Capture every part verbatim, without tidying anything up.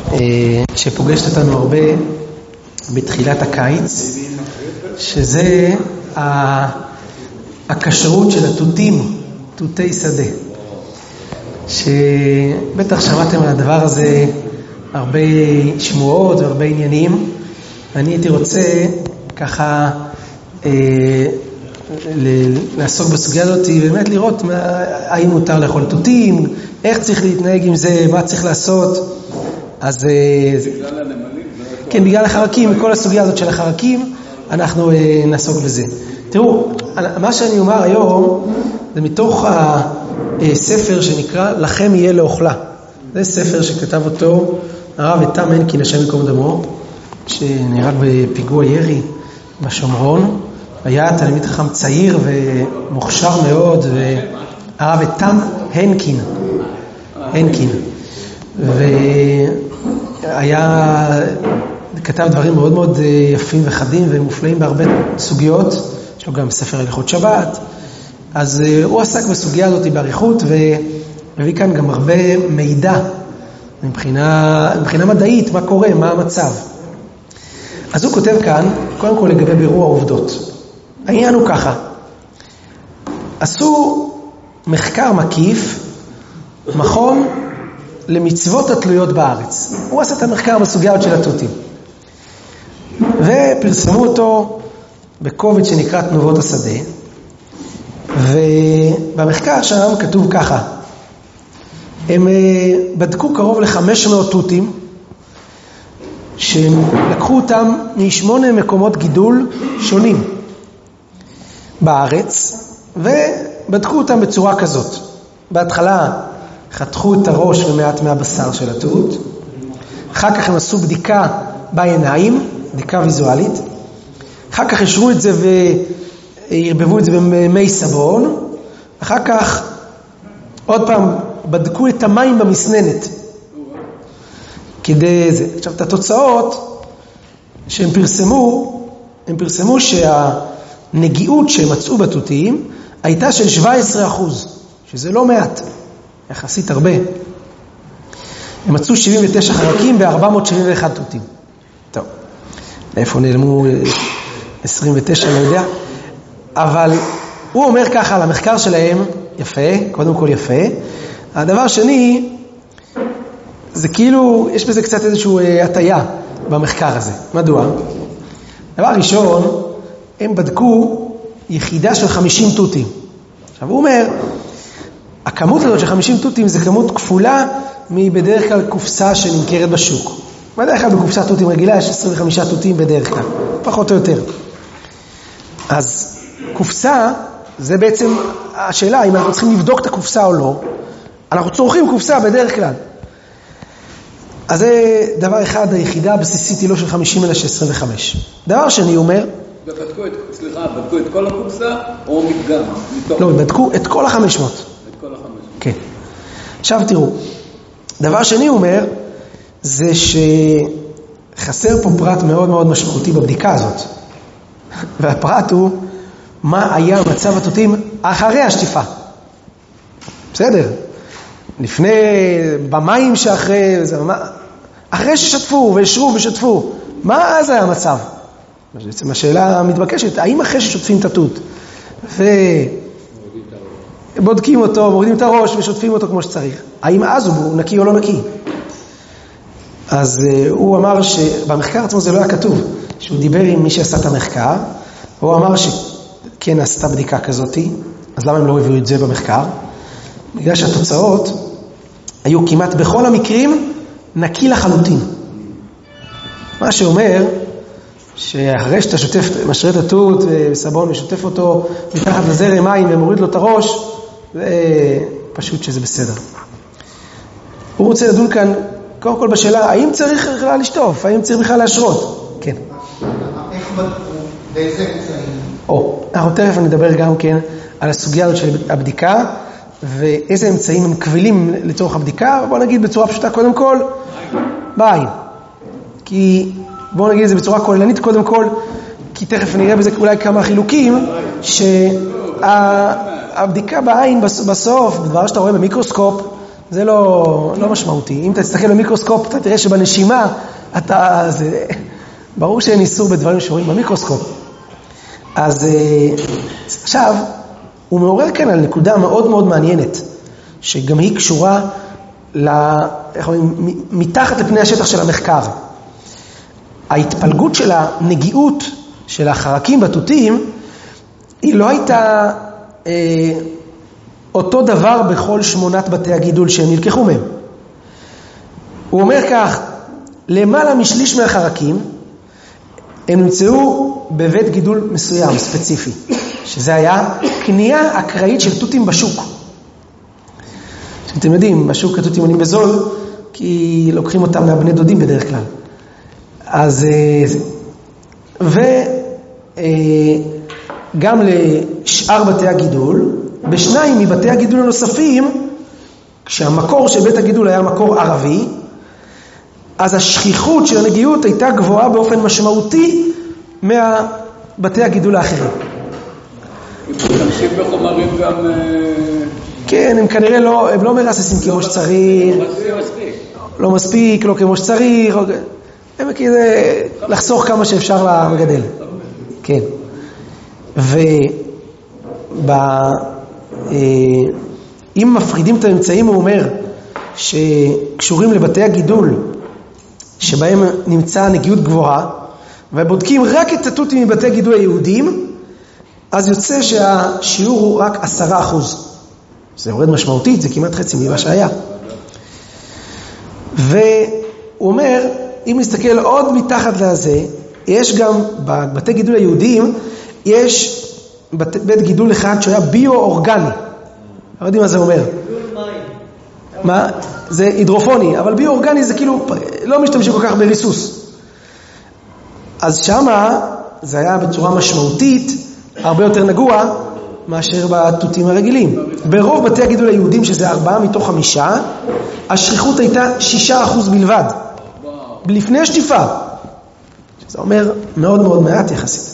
שפוגשת אותנו הרבה בתחילת הקיץ, שזה הקשרות של התותים, תותי שדה. שבטח שמעתם על הדבר הזה הרבה שמועות והרבה עניינים. אני הייתי רוצה ככה אה, לעסוק בסוגיה הזאת, באמת לראות מה, האם מותר לאכול תותים, איך צריך להתנהג עם זה, מה צריך לעשות. אז בגלל הנמלים? כן, בגלל החרקים, כל הסוגיה הזאת של החרקים, אנחנו אה, נעסוק בזה. תראו, מה שאני אומר היום, זה מתוך הספר שנקרא לכם יהיה לאוכלה. זה ספר שכתב אותו הרב איתם הנקין, השם ייקום דמו, שנהרג בפיגוע ירי בשומרון. היה תלמיד חכם צעיר ומוכשר מאוד, והרב איתם הנקין, הנקין. והיה, כתב דברים מאוד מאוד יפים וחדים ומופלאים בהרבה סוגיות. יש לו גם ספר הלכות שבת. אז הוא עסק בסוגיה הזאת בעריכות, והביא כאן גם הרבה מידע מבחינה, מבחינה מדעית, מה קורה, מה המצב. אז הוא כותב כאן, קודם כל לגבי בירור העובדות. העניין הוא ככה, עשו מחקר מקיף, מכון למצוות התלויות בארץ. הוא עשה את המחקר בסוגיה של התותים. ופרסמו אותו בקובץ שנקרא תנובות השדה. ובמחקר שם כתוב ככה, הם בדקו קרוב ל-חמש מאות תותים, שהם לקחו אותם משמונה מקומות גידול שונים בארץ, ובדקו אותם בצורה כזאת. בהתחלה חתכו את הראש ומעט מהבשר של התות, אחר כך הם עשו בדיקה בעיניים, בדיקה ויזואלית, אחר כך השרו את זה והרבבו את זה במי סבון, אחר כך עוד פעם בדקו את המים במסננת כדי זה. עכשיו את התוצאות שהם פרסמו, הם פרסמו שהנגיעות שהם מצאו בתותים הייתה של שבע עשרה אחוז, שזה לא מעט, יחסית הרבה. הם מצאו שבעים ותשע חרקים ב-ארבע מאות שבעים ואחת תותים. טוב, איפה נעלמו עשרים ותשע, לא יודע. אבל הוא אומר ככה על המחקר שלהם, יפה, קודם כל יפה. הדבר שני, זה כאילו, יש בזה קצת איזשהו הטיה במחקר הזה. מדוע? דבר ראשון, הם בדקו יחידה של חמישים תותים. עכשיו הוא אומר, הכמות הזאת של חמישים תותים זה כמות כפולה מבדרך כלל קופסה שנמכרת בשוק. בדרך כלל בקופסת תותים רגילה יש עשרים וחמישה תותים בדרך כלל, פחות או יותר. אז קופסה, זה בעצם השאלה, אם אנחנו צריכים לבדוק את הקופסה או לא, אנחנו צורכים קופסה בדרך כלל. אז זה דבר אחד, היחידה הבסיסית היא לא של חמישים אלא של עשרים וחמש. דבר שני אומר, בדקו את, סליחה, בדקו את כל הקופסה או מדגם? לא, בדקו את כל החמש מאות. את כל החמש מאות. כן. עכשיו תראו, דבר שני הוא אומר, זה שחסר פה פרט מאוד מאוד משמעותי בבדיקה הזאת. והפרט הוא, מה היה מצב התותים אחרי השטיפה. בסדר? לפני, במים שאחרי, אחרי ששטפו וישרו ושטפו, מה אז היה המצב? בעצם השאלה המתבקשת, האם אחרי ששוטפים את התות ובודקים אותו, מורידים את הראש ושוטפים אותו כמו שצריך, האם אז הוא נקי או לא נקי? אז הוא אמר שבמחקר עצמו זה לא היה כתוב, שהוא דיבר עם מי שעשה את המחקר, והוא אמר שכן עשתה בדיקה כזאת, אז למה הם לא הביאו את זה במחקר? בגלל שהתוצאות היו כמעט בכל המקרים נקי לחלוטין. מה שאומר שאחרי שאתה שוטף, משרה את התות וסבון ושוטף אותו מתחת לזרם מים ומוריד לו את הראש, זה פשוט שזה בסדר. הוא רוצה לדון כאן קודם כל בשאלה, האם צריך בכלל לשטוף? האם צריך בכלל להשרות? כן. איך בדקו? באיזה אמצעים? או, אנחנו תכף נדבר גם כן על הסוגיה הזאת של הבדיקה, ואיזה אמצעים הם קבילים לצורך הבדיקה. בוא נגיד בצורה פשוטה קודם כל, בעין. כי בוא נגיד את זה בצורה כוללנית קודם כל, כי תכף נראה בזה אולי כמה חילוקים, שהבדיקה בעין בסוף, בדבר שאתה רואה במיקרוסקופ, זה לא, לא משמעותי. אם אתה תסתכל במיקרוסקופ, אתה תראה שבנשימה, אתה, זה, ברור שאין איסור בדברים שרואים במיקרוסקופ. אז עכשיו, הוא מעורר כאן על נקודה מאוד מאוד מעניינת, שגם היא קשורה לה, איך אומרים, מתחת לפני השטח של המחקר. ההתפלגות של הנגיעות של החרקים בתותים, היא לא הייתה אה, אותו דבר בכל שמונת בתי הגידול שהם נלקחו מהם. הוא אומר כך, למעלה משליש מהחרקים, הם נמצאו בבית גידול מסוים, ספציפי, שזה היה קנייה אקראית של תותים בשוק. שאתם יודעים, בשוק התותים עולים בזול, כי לוקחים אותם מהבני דודים בדרך כלל. אז, וגם לשאר בתי הגידול, בשניים מבתי הגידול הנוספים, כשהמקור של בית הגידול היה מקור ערבי, אז השכיחות של הנגיעות הייתה גבוהה באופן משמעותי מהבתי הגידול האחרים. אם תמשיך בחומרים גם... כן, הם כנראה לא, הם לא מרססים כמו שצריך. לא מספיק, לא כמו שצריך. הם כזה לחסוך כמה שאפשר למגדל. כן. ואם מפרידים את הממצאים, הוא אומר שקשורים לבתי הגידול, שבהם נמצא נגיעות גבוהה, ובודקים רק את התותים מבתי גידול היהודים, אז יוצא שהשיעור הוא רק עשרה אחוז. זה יורד משמעותית, זה כמעט חצי ממה שהיה. והוא אומר, אם נסתכל עוד מתחת לזה, יש גם בבתי גידול היהודיים, יש בית, בית גידול אחד שהיה ביו-אורגני. לא יודעים מה זה אומר. מה? זה הידרופוני, אבל ביו-אורגני זה כאילו, לא משתמשים כל כך בריסוס. אז שמה, זה היה בצורה משמעותית, הרבה יותר נגוע, מאשר בתותים הרגילים. ברוב בתי הגידול היהודים, שזה ארבעה מתוך חמישה, השכיחות הייתה שישה אחוז בלבד. לפני שטיפה. זה אומר מאוד מאוד מעט יחסית.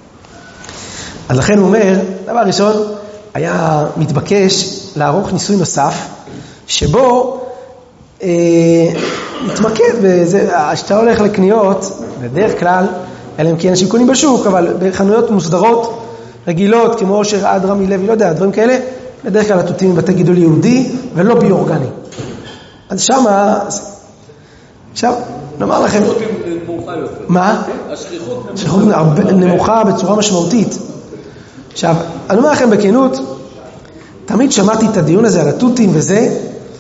אז לכן הוא אומר, דבר ראשון, היה מתבקש לערוך ניסוי נוסף, שבו אה, מתמקד בזה, שאתה הולך לקניות, בדרך כלל, אלה הם כי אנשים קונים בשוק, אבל בחנויות מוסדרות, רגילות, כמו אושר עד רמי לוי, לא יודע, דברים כאלה, בדרך כלל התותים מבתי גידול יהודי, ולא ביו-אורגני. אז שמה, עכשיו, נאמר לכם... השכיחות נמוכה יותר. מה? השכיחות השכיחות נמוכה בצורה משמעותית. עכשיו, אני אומר לכם בכנות, תמיד שמעתי את הדיון הזה על התותים וזה,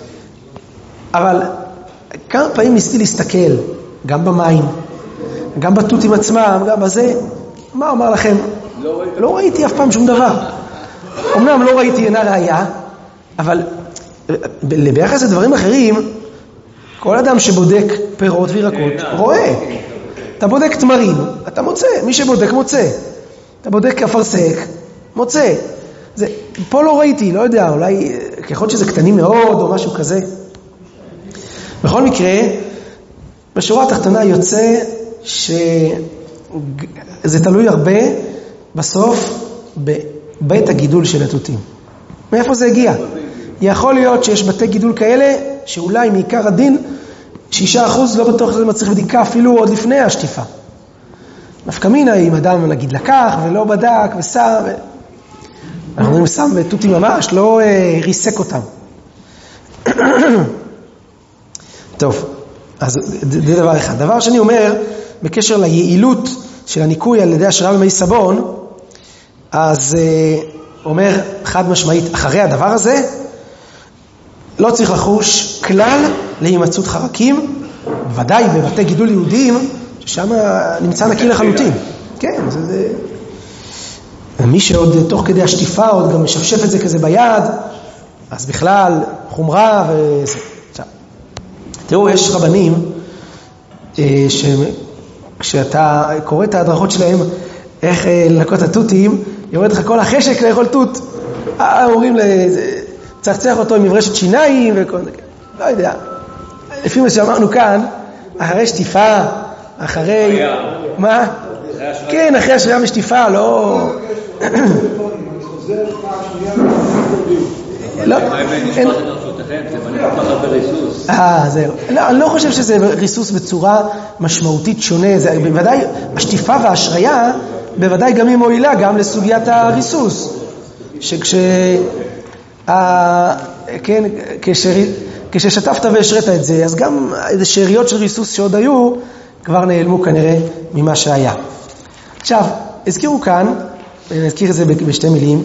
אבל כמה פעמים ניסיתי להסתכל, גם במים, גם בתותים עצמם, גם בזה, מה אומר לכם? לא ראיתי. לא ראיתי אף פעם שום דבר. אמנם לא ראיתי אינה ראיה, אבל ביחס לדברים אחרים, כל אדם שבודק פירות וירקות רואה. אתה בודק תמרים, אתה מוצא. מי שבודק מוצא. אתה בודק אפרסק, מוצא. זה, פה לא ראיתי, לא יודע, אולי ככל שזה קטנים מאוד או משהו כזה. בכל מקרה, בשורה התחתונה יוצא שזה תלוי הרבה בסוף בבית הגידול של התותים. מאיפה זה הגיע? יכול להיות שיש בתי גידול כאלה שאולי מעיקר הדין שישה אחוז לא בטוח שזה מצריך בדיקה אפילו עוד לפני השטיפה. נפקא מינה אם אדם נגיד לקח ולא בדק ושם, ו... אנחנו אומרים שם תותים ממש, לא אה, ריסק אותם. טוב, אז זה דבר אחד. דבר שני אומר, בקשר ליעילות של הניקוי על ידי השראה במי סבון, אז אה, אומר חד משמעית, אחרי הדבר הזה, לא צריך לחוש כלל להימצאות חרקים, ודאי בבתי גידול יהודיים, ששם נמצא נקי לחלוטין. כן, זה, זה... מי שעוד תוך כדי השטיפה עוד גם משפשף את זה כזה ביד, אז בכלל חומרה וזה. עכשיו, תראו, יש רבנים שכשאתה קורא את ההדרכות שלהם איך לנקות התותים, יורד לך כל החשק לאכול תות. אומרים לצחצח אותו עם מברשת שיניים וכל זה. לא יודע. לפי מה שאמרנו כאן, אחרי שטיפה, אחרי... מה? כן, אחרי השריעה ושטיפה, לא... לא, לכן זה מניח לך בריסוס. אה, זהו. לא, אני לא חושב שזה ריסוס בצורה משמעותית שונה. זה בוודאי, השטיפה וההשריה, בוודאי גם היא מועילה גם לסוגיית הריסוס. שכש... ה... כן, כש... כששטפת והשרית את זה, אז גם איזה שאריות של ריסוס שעוד היו, כבר נעלמו כנראה ממה שהיה. עכשיו, הזכירו כאן, נזכיר את זה בשתי מילים,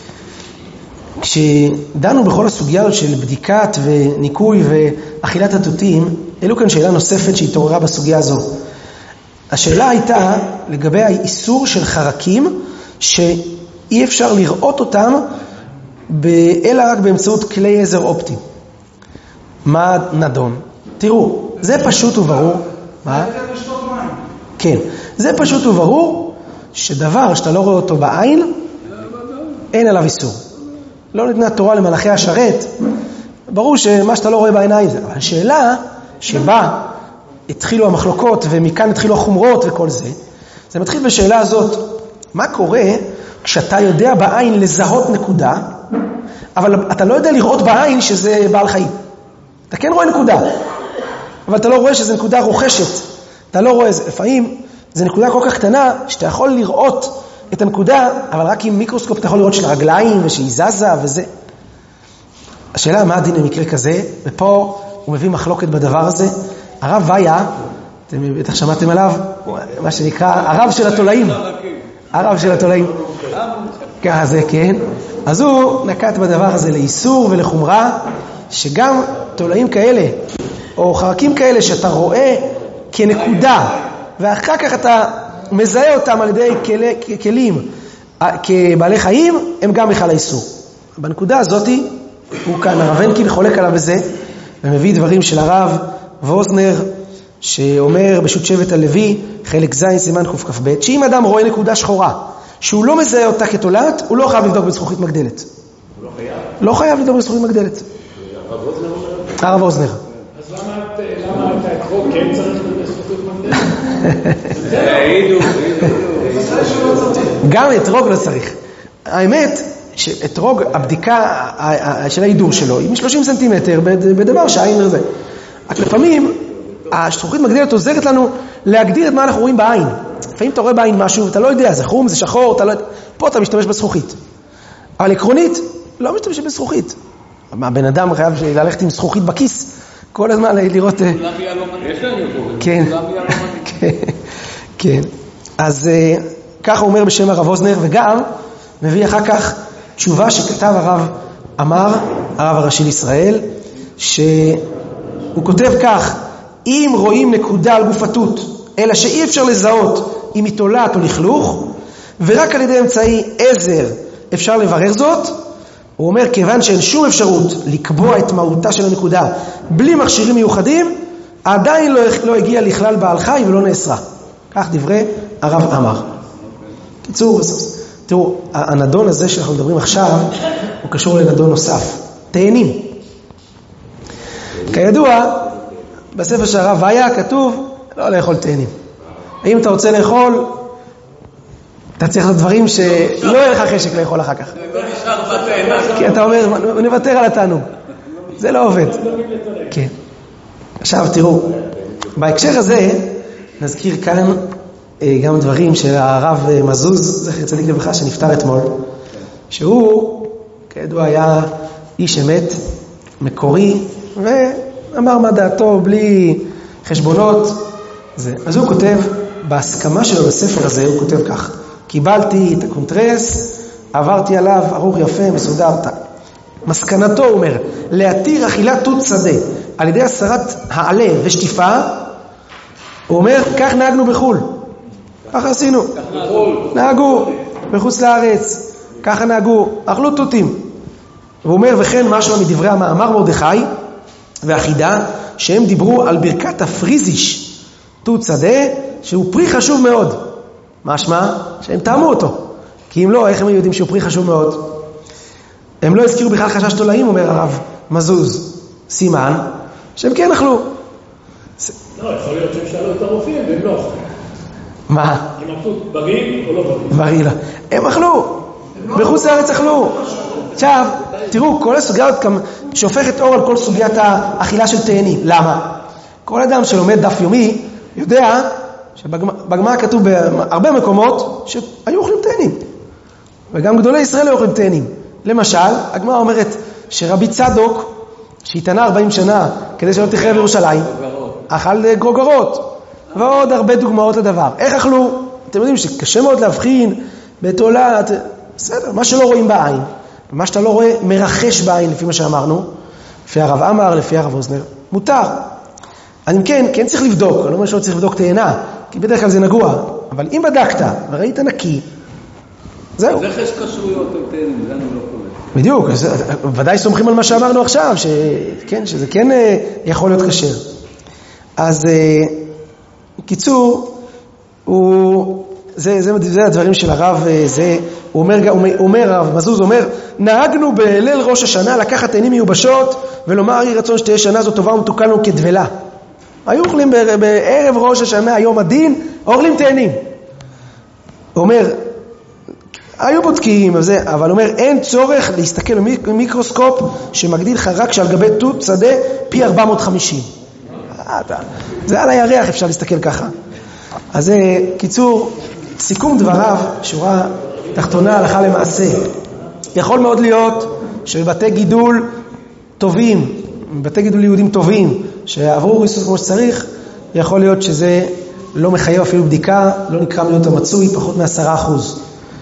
כשדנו בכל הסוגיה של בדיקת וניקוי ואכילת התותים, העלו כאן שאלה נוספת שהתעוררה בסוגיה הזו. השאלה הייתה לגבי האיסור של חרקים שאי אפשר לראות אותם אלא רק באמצעות כלי עזר אופטיים. מה נדון? תראו, זה פשוט וברור. מה? כן, זה פשוט וברור שדבר שאתה לא רואה אותו בעין, אין עליו איסור. לא ניתנה תורה למלאכי השרת, ברור שמה שאתה לא רואה בעיניים זה. אבל השאלה שבה התחילו המחלוקות ומכאן התחילו החומרות וכל זה, זה מתחיל בשאלה הזאת, מה קורה כשאתה יודע בעין לזהות נקודה, אבל אתה לא יודע לראות בעין שזה בעל חיים. אתה כן רואה נקודה, אבל אתה לא רואה שזה נקודה רוכשת. אתה לא רואה זה. לפעמים זה נקודה כל כך קטנה שאתה יכול לראות את הנקודה, אבל רק עם מיקרוסקופ אתה יכול לראות של הרגליים ושהיא זזה וזה. השאלה מה הדין במקרה כזה, ופה הוא מביא מחלוקת בדבר הזה. הרב ויה, אתם בטח שמעתם עליו, מה שנקרא הרב של התולעים. הרב של התולעים. ככה זה, כן. אז הוא נקט בדבר הזה לאיסור ולחומרה, שגם תולעים כאלה, או חרקים כאלה שאתה רואה כנקודה, ואחר כך אתה מזהה אותם על ידי כלי, כלים כבעלי חיים, הם גם בכלל האיסור. בנקודה הזאת, הוא כאן, הרב הנקין חולק עליו בזה, ומביא דברים של הרב ווזנר, שאומר בשו"ת שבט הלוי, חלק ז' סימן קכ"ב, שאם אדם רואה נקודה שחורה, שהוא לא מזהה אותה כתולעת, הוא לא חייב לבדוק בזכוכית מגדלת. הוא לא חייב? לא חייב לבדוק בזכוכית מגדלת. הרב ווזנר אומר? הרב ווזנר. אז למה את האקרוק כן צריך לבדוק בזכוכית מגדלת? העידו, גם אתרוג לא צריך. האמת שאתרוג, הבדיקה של ההידור שלו, היא מ-שלושים סנטימטר בדבר שהעין זה. רק לפעמים, הזכוכית מגדלת עוזרת לנו להגדיר את מה אנחנו רואים בעין. לפעמים אתה רואה בעין משהו, אתה לא יודע, זה חום, זה שחור, אתה לא יודע. פה אתה משתמש בזכוכית. אבל עקרונית, לא משתמש בזכוכית. הבן אדם חייב ללכת עם זכוכית בכיס, כל הזמן לראות... כולם יהיה לא מנהים. יש לנו פה. כן. כולם יהיה לא מנהים. כן. אז ככה הוא אומר בשם הרב ווזנר, וגם מביא אחר כך תשובה שכתב הרב אמר, הרב הראשי לישראל, שהוא כותב כך, אם רואים נקודה על גוף התות, אלא שאי אפשר לזהות אם היא תולעת או לכלוך, ורק על ידי אמצעי עזר אפשר לברר זאת, הוא אומר, כיוון שאין שום אפשרות לקבוע את מהותה של הנקודה בלי מכשירים מיוחדים, עדיין לא, לא הגיע לכלל בעל חי ולא נאסרה. כך דברי הרב אמר. קיצור, תראו, הנדון הזה שאנחנו מדברים עכשיו, הוא קשור לנדון נוסף. תאנים. כידוע, בספר של הרב ויה כתוב, לא לאכול תאנים. אם אתה רוצה לאכול, אתה צריך לעשות דברים שלא יהיה לך חשק לאכול אחר כך. כי אתה אומר, נוותר על התענוג. זה לא עובד. כן. עכשיו תראו, בהקשר הזה, נזכיר כאן גם דברים של הרב מזוז, זכר צדיק לברכה, שנפטר אתמול, שהוא, כידוע, היה איש אמת, מקורי, ואמר מה דעתו בלי חשבונות. זה. אז הוא כותב, בהסכמה שלו בספר הזה, הוא כותב כך, קיבלתי את הקונטרס, עברתי עליו, ארוך יפה, מסודר. מסקנתו, הוא אומר, להתיר אכילת תות שדה, על ידי הסרת העלה ושטיפה, הוא אומר, כך נהגנו בחול. ככה עשינו. נהגו בחוץ לארץ, ככה נהגו, אכלו תותים. והוא אומר, וכן משהו מדברי המאמר מרדכי והחידה, שהם דיברו על ברכת הפריזיש, תות שדה, שהוא פרי חשוב מאוד. משמע? שהם טעמו אותו. כי אם לא, איך הם יודעים שהוא פרי חשוב מאוד? הם לא הזכירו בכלל חשש תולעים, אומר הרב מזוז, סימן, שהם כן אכלו. לא, יכול להיות שהם שאלו את הרופאים, והם לא אכלו. מה? הם אכלו בריא או לא בריא? בריא לא. הם אכלו. בחוץ לארץ אכלו. עכשיו, תראו, כל הסוגיות שהופכת אור על כל סוגיית האכילה של תאנים. למה? כל אדם שלומד דף יומי יודע שבגמרא כתוב בהרבה מקומות שהיו אוכלים תאנים. וגם גדולי ישראל היו אוכלים תאנים. למשל, הגמרא אומרת שרבי צדוק, שהתענה ארבעים שנה כדי שלא תחרב ירושלים, אכל גרוגרות. ועוד הרבה דוגמאות לדבר. איך אכלו? אתם יודעים שקשה מאוד להבחין בתולה, בסדר, מה שלא רואים בעין, ומה שאתה לא רואה מרחש בעין, לפי מה שאמרנו, לפי הרב אמר, לפי הרב אוזנר, מותר. אז אם כן, כן צריך לבדוק, אני לא אומר שלא צריך לבדוק תאנה, כי בדרך כלל זה נגוע, אבל אם בדקת וראית נקי, זהו. אז איך יש קשרויות על תאנים? זה אני לא קורא. בדיוק, ודאי סומכים על מה שאמרנו עכשיו, שכן, שזה כן יכול להיות כשר. אז קיצור, הוא, זה, זה, זה הדברים של הרב, זה, הוא אומר, הוא אומר, הרב מזוז אומר, נהגנו בליל ראש השנה לקחת תאנים מיובשות, ולומר, יהי רצון שתהיה שנה זו טובה ומתוקה לנו כדבלה. היו אוכלים בערב ראש השנה, היום הדין, אוכלים תאנים. הוא אומר, היו בודקים, אבל אומר, אין צורך להסתכל במיקרוסקופ שמגדיל לך רק שעל גבי תות שדה פי ארבע מאות וחמישים. זה על הירח, אפשר להסתכל ככה. אז זה, קיצור, סיכום דבריו, שורה תחתונה הלכה למעשה. יכול מאוד להיות שבבתי גידול טובים, בבתי גידול יהודים טובים, שעברו ריסוס כמו שצריך, יכול להיות שזה לא מחייב אפילו בדיקה, לא נקרא להיות המצוי, פחות מעשרה אחוז.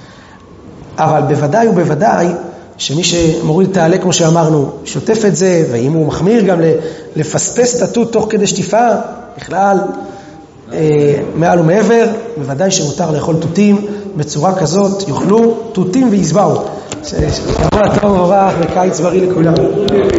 אבל בוודאי ובוודאי, שמי שמוריד תעלה כמו שאמרנו, שוטף את זה, ואם הוא מחמיר גם לפספס את התות תוך כדי שטיפה, בכלל, אה, מעל ומעבר, בוודאי שמותר לאכול תותים בצורה כזאת, יאכלו תותים ויזבעו. שבוע טוב וברך וקיץ בריא לכולם.